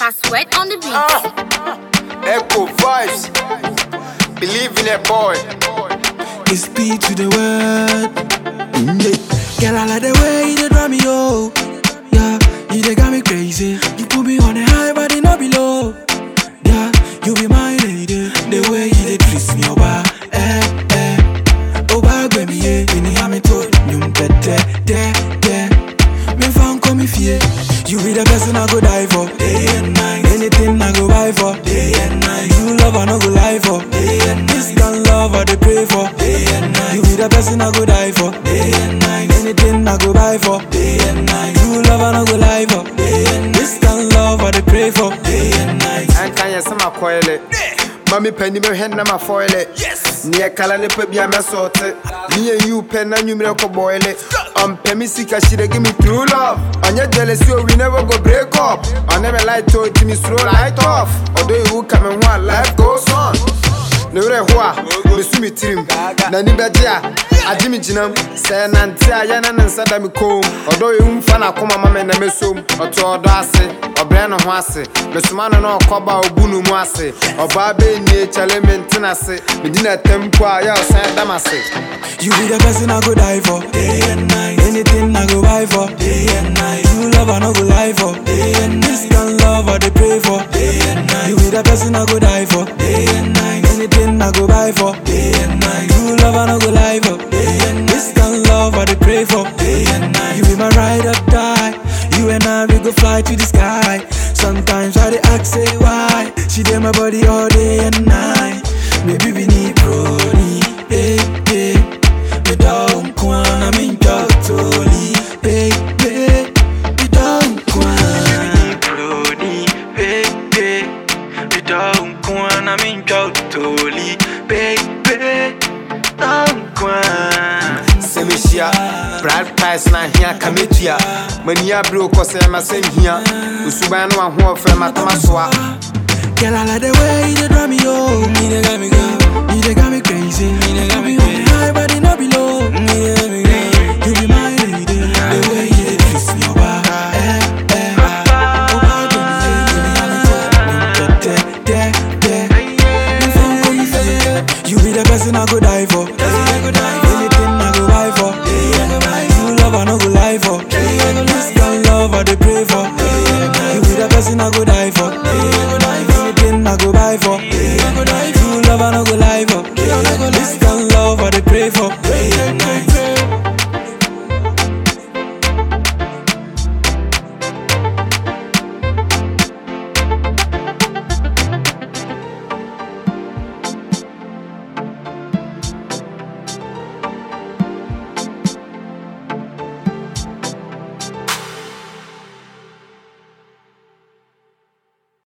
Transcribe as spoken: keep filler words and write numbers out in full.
Password on the beat. Ah, Echo vibes. Believe in a boy. It's P to the word. Mm-hmm. Girl, I like the way you dey drive me, oh. Yeah, you dey got me crazy. You put me on a high, but it not below. Yeah, you be my lady. The way you dey treat me, oh, bah, eh, eh. Oh, bah, baby, yeah. You need me to, you better, de, de. Me found come if you. You be the person I go die for. Day and night. Anything I go buy for. Day and night. You love I no go lie for. Day and night. This kind love I dey pray for. Day and night. You be the person I go die for. Day and night. Anything I go buy for. Day and night. You love I no go lie for. Day and night. This kind love I dey pray for. Day and night. And can you see my coil? Mommy penny me hand na my foil. Yes. Near color ne pe bia me sorte. Me and you pen na numero ko boil it. Um pemi sika she dey give me true love. On your jealousy we never go break up. I never lie to it me throw light off. Although you come and one life goes on. Never hoa, me sumi trim. Na ni bedia, adimi jinam. Say nantia ya na nsada mi kom. Although you mfa na koma mama na mesom. Oto odo ase, obre no ho ase. Me suma no no koba obunu mu ase. Oba be ni chale mentina se. Me dina tempo a ya osan dam ase. You be the person I go die for. Day and night. Anything I go buy for. Day and night. You love I no go lie for. Day and night. This kind love I dey pray for. Day and night. You be the person I go die for. Day and night. Anything I go buy for. Day and night. You love I no go lie for. Day and night. This kind love I dey pray for. Day and night. You be my ride or die. You and I we go fly to the sky. Sometimes I dey ask say why. She dey my body all day and night. Maybe we need Brody. Hey, hey. We don't wanna mean totally, baby. We don't wanna Brody, baby. We don't wanna mean totally, baby. Don't wanna. Semishia, Brad Price na here kametia. Mania bro kose ma sem here. Usuba no ho fe matama soa. Girl, I like the way you dey drive me, oh. You dey got me, girl. You dey got me crazy.